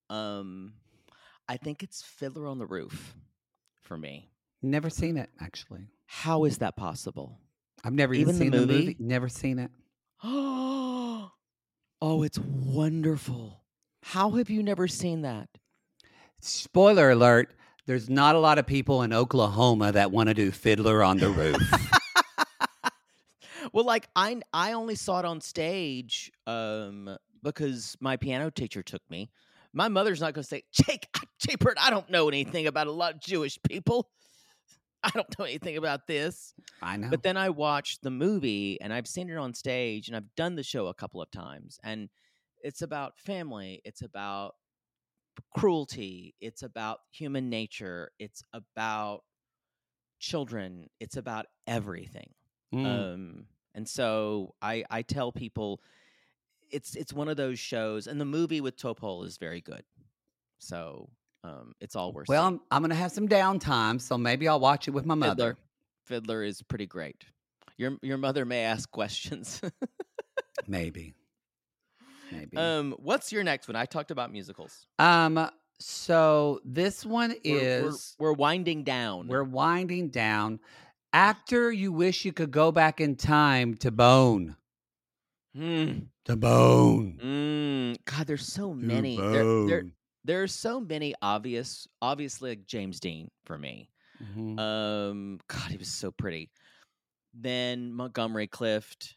I think it's Fiddler on the Roof for me. Never seen it, actually. How is that possible? I've never even seen the movie. Never seen it. Oh, it's wonderful. How have you never seen that? Spoiler alert, there's not a lot of people in Oklahoma that want to do Fiddler on the Roof. Well, like I only saw it on stage because my piano teacher took me. My mother's not going to say, Jake Bert, I don't know anything about a lot of Jewish people. I don't know anything about this. I know. But then I watched the movie, and I've seen it on stage, and I've done the show a couple of times. And it's about family. It's about cruelty. It's about human nature. It's about children. It's about everything. And so I tell people it's one of those shows, and the movie with Topol is very good. So it's all worth. Well, I'm going to have some downtime, so maybe I'll watch it with my mother. Fiddler is pretty great. Your mother may ask questions. Maybe. What's your next one? I talked about musicals. So this one is we're winding down. We're winding down. Actor you wish you could go back in time to bone. To bone. God, there's so many. There's so many obviously like James Dean for me. God, he was so pretty. Then Montgomery Clift,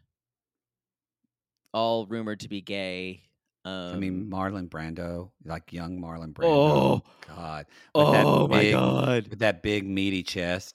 all rumored to be gay. I mean, Marlon Brando, like young Marlon Brando. Oh God! My God! With that big meaty chest.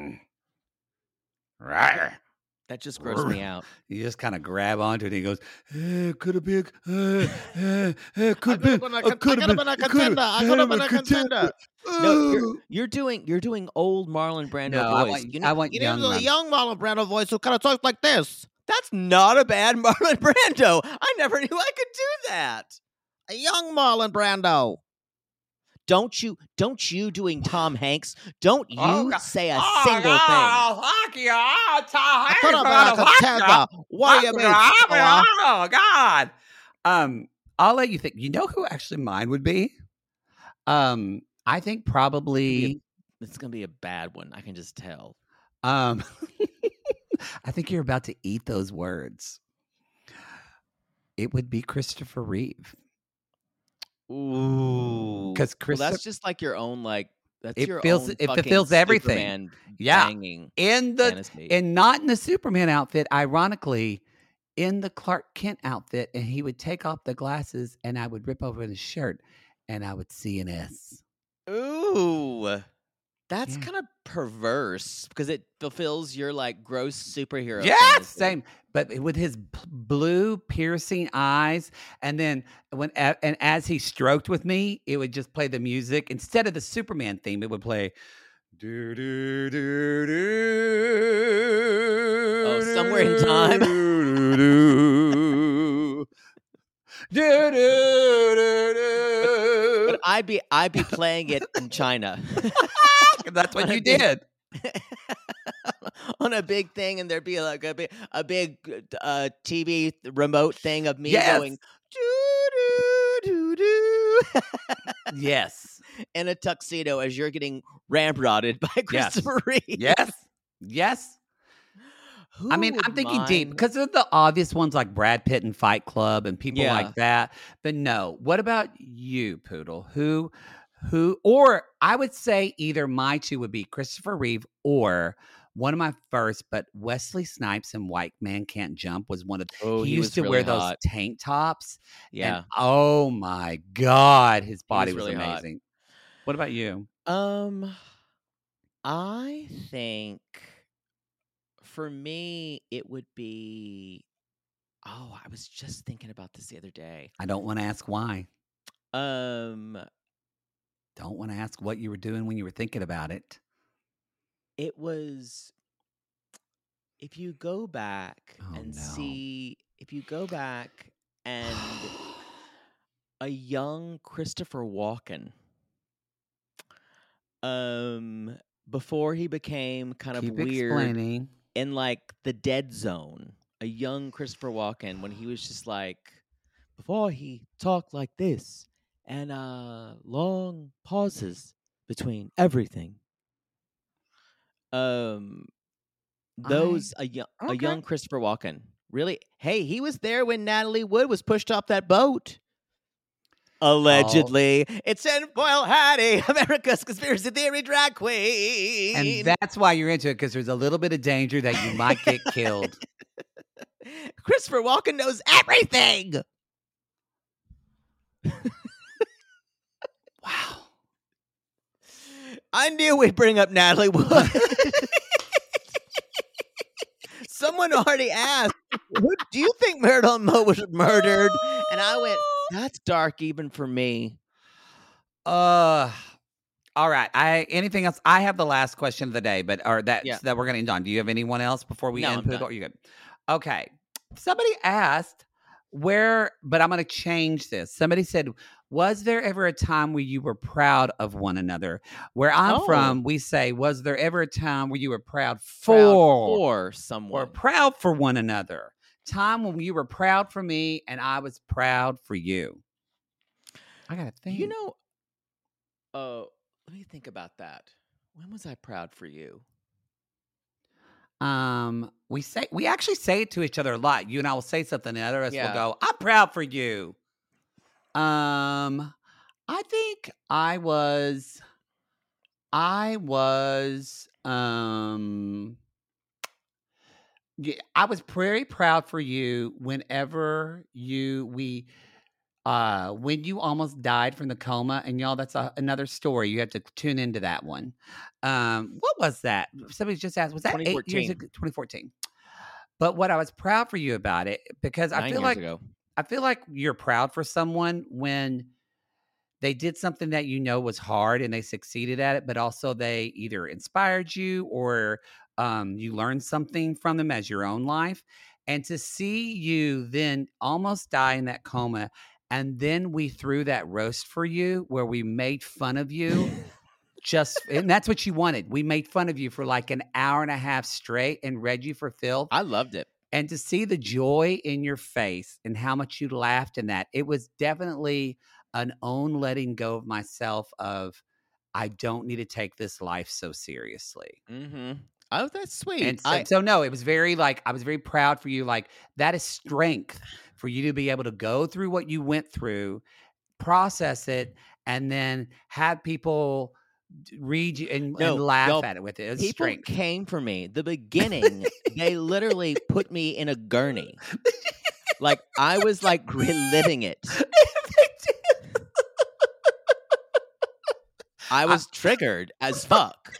That just grossed me out. You just kind of grab onto it and he goes, could have been, could have been a contender. No, you're doing old Marlon Brando voice. I want young Marlon Brando voice who kind of talks like this. That's not a bad Marlon Brando. I never knew I could do that. A young Marlon Brando. Don't you doing Tom Hanks? Don't you say a Oh, single thing. fuck you. Oh, Tom Hanks, Put 'em back fuck together. you. What do you Fuck mean, you. fella? Oh, God. I'll let you think. You know who actually mine would be? I think probably. It's gonna be a bad one. I can just tell. I think you're about to eat those words. It would be Christopher Reeve. Ooh, because well, that's just like your own that's your own it fucking fulfills everything. Superman Yeah, banging in fantasy. and not in the Superman outfit. Ironically, in the Clark Kent outfit, and he would take off the glasses, and I would rip open his shirt, and I would see an S. Ooh, that's Yeah. kind of perverse because it fulfills your gross superhero. Yeah, fantasy. same. But with his blue piercing eyes, and then and as he stroked with me, it would just play the music instead of the Superman theme. It would play. Do, do, do, do, Oh, Somewhere in Time. do, do, do, do, do. But I'd be playing it in China. That's what On a you big- did. on a big thing, and there'd be a big TV remote thing of me Yes. going doo doo doo doo Yes. in a tuxedo as you're getting ramrodded by Christopher Reeve. Yes. Yes. Who I mean, I'm would thinking deep mind- because of the obvious ones like Brad Pitt and Fight Club and people Yeah. like that. But no, what about you, Poodle? Who, or I would say either my two would be Christopher Reeve or one of my first, but Wesley Snipes in White Man Can't Jump was one of. Oh, he he used was to really wear those hot. tank tops. Yeah. And, oh my God, his body was really hot. amazing. What about you? I think for me it would be. Oh, I was just thinking about this the other day. I don't want to ask why. Um, Don't want to ask what you were doing when you were thinking about it. it was if you go back Oh, and no. see if you go back and a young Christopher Walken, before he became kind of Keep weird explaining. in the Dead Zone, a young Christopher Walken when he was just before he talked like this and long pauses between everything. Those a young Christopher Walken. Really? Hey, he was there when Natalie Wood was pushed off that boat. Allegedly. It's Tinfoil Hattie, America's conspiracy theory drag queen. And that's why you're into it, because there's a little bit of danger that you might get killed. Christopher Walken knows everything. Wow. I knew we'd bring up Natalie Wood. Someone already asked, "Who do you think Marilyn Monroe was murdered?" And I went, "That's dark even for me." All right. Anything else? I have the last question of the day, that we're going to end on. Do you have anyone else before we No, end? I'm Poodle? done. Are you good? Okay. Somebody asked but I'm going to change this. Somebody said, was there ever a time where you were proud of one another? Where I'm from, we say, was there ever a time where you were proud for someone? or proud for one another? Time when you were proud for me and I was proud for you. I got to think. Let me think about that. When was I proud for you? We actually say it to each other a lot. You and I will say something, and the other of us Yeah. will go, "I'm proud for you." I think I was I was very proud for you whenever when you almost died from the coma, and y'all, that's another story. You have to tune into that one. What was that? Somebody just asked, was that 8 years 2014. ago? 2014. But what I was proud for you about it, because I 9 feel years like ago. I feel like you're proud for someone when they did something that you know was hard and they succeeded at it, but also they either inspired you or you learned something from them as your own life. And to see you then almost die in that coma And then we threw that roast for you where we made fun of you. And that's what you wanted. We made fun of you for like an hour and a half straight and read you for filth. I loved it. And to see the joy in your face and how much you laughed in that, it was definitely an own letting go of myself of, I don't need to take this life so seriously. Mm-hmm. Oh, that's sweet. And so no, it was very like, I was very proud for you. Like, that is strength for you to be able to go through what you went through, process it, and then have people read you and laugh at it with it. It's people strength. Came for me. The beginning, they literally put me in a gurney. Like, I was like reliving it. I was triggered as fuck.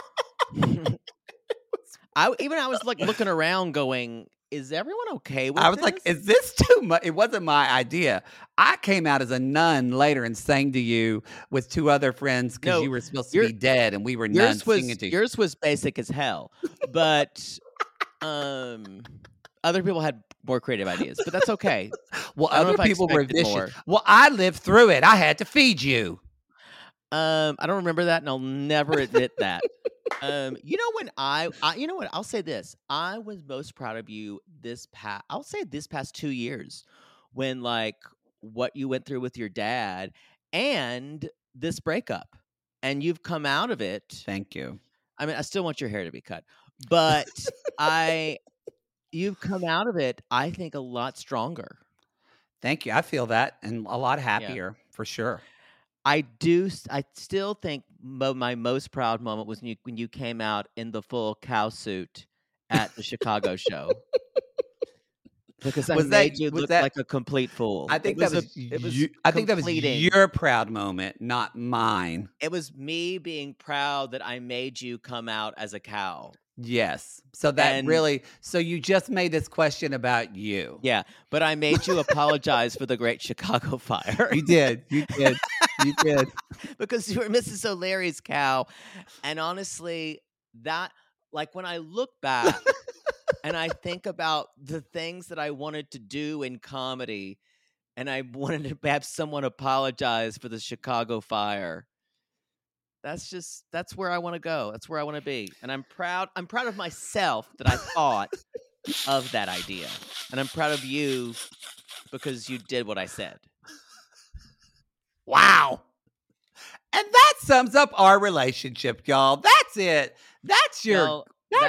I was like looking around going, is everyone okay with this? I was like, is this too much? It wasn't my idea. I came out as a nun later and sang to you with 2 other friends because you were supposed to be dead and we were nuns singing to you. Yours was basic as hell. But other people had more creative ideas, but that's okay. Well, other people were vicious. More. Well, I lived through it. I had to feed you. I don't remember that, and I'll never admit that. You know when you know what? I'll say this. I was most proud of you this past 2 years when like what you went through with your dad and this breakup, and you've come out of it. Thank you. I mean, I still want your hair to be cut, but you've come out of it, I think, a lot stronger. Thank you. I feel that, and a lot happier for sure. I still think my most proud moment was when you came out in the full cow suit at the Chicago show. Because I made you look like a complete fool. I think that was your proud moment, not mine. It was me being proud that I made you come out as a cow. Yes. So so you just made this question about you. Yeah, but I made you apologize for the Great Chicago Fire. You did. You did. Because you were Mrs. O'Leary's cow. And honestly, that, like, when I look back and I think about the things that I wanted to do in comedy, and I wanted to have someone apologize for the Chicago Fire, that's where I want to go. That's where I want to be. And I'm proud of myself that I thought of that idea. And I'm proud of you because you did what I said. Wow. And that sums up our relationship, y'all. That's it. That's your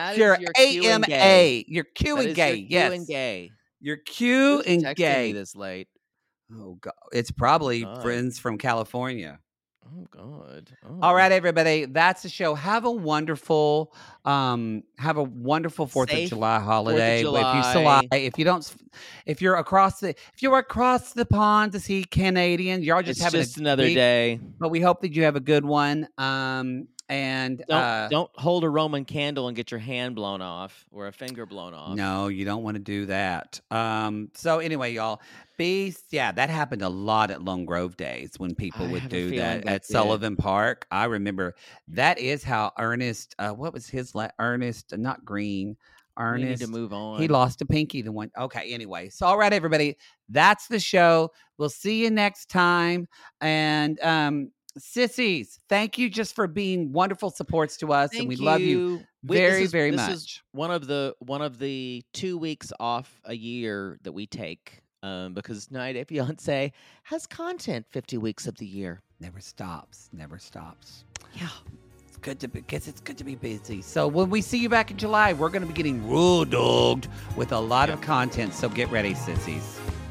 AMA. Your Q and gay. Yes. Q and gay. Your Q and gay. Me this late. Oh God. It's probably friends from California. Oh God. Oh. All right, everybody. That's the show. Have a wonderful 4th of July holiday. 4th of July. If you're across the pond to see Canadians, y'all just having another day. But we hope that you have a good one. And don't hold a Roman candle and get your hand blown off or a finger blown off. No, you don't want to do that. So anyway, y'all, that happened a lot at Lone Grove Days when people would do that at Sullivan Park. I remember that is how Ernest, what was his Ernest, not Green. Ernest, we need to move on. He lost a pinky. The one. Okay. Anyway. So, all right, everybody, that's the show. We'll see you next time. And, sissies, thank you just for being wonderful supports to us, and we love you very, very much. This is one of the 2 weeks off a year that we take because 90 Day Fiancé has content 50 weeks of the year. Never stops. Yeah, it's good to be busy. So when we see you back in July, we're going to be getting raw dogged with a lot of content. So get ready, sissies.